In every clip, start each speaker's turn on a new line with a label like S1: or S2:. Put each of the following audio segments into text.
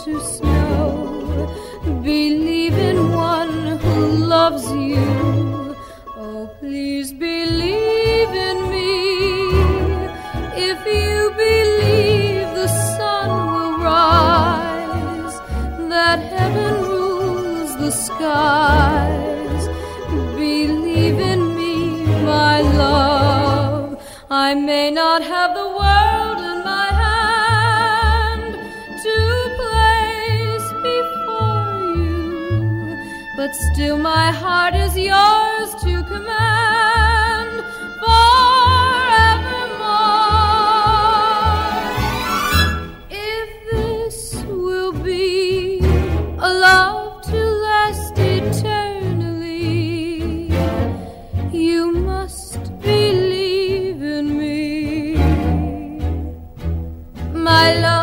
S1: to snow. Believe in one who loves you. Oh, please believe in me. If you believe the sun will rise, that heaven rules the skies, believe in me, my love. I may not have the world in my hand to place before you, but still my heart is yours to command forevermore. If this will be a love to last eternally, you must believe in me, my love.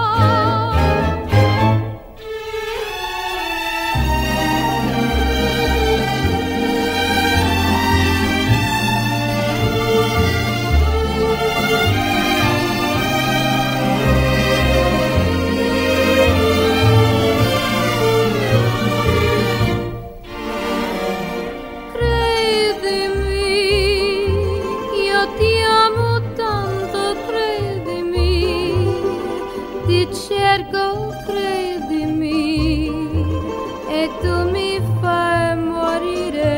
S1: Credimi, io ti amo tanto, credimi, ti cerco, credimi, e tu mi fai morire.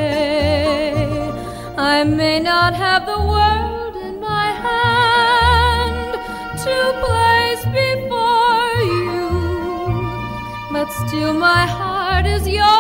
S1: I may not have the world in my hand to place before you, but still my heart is yours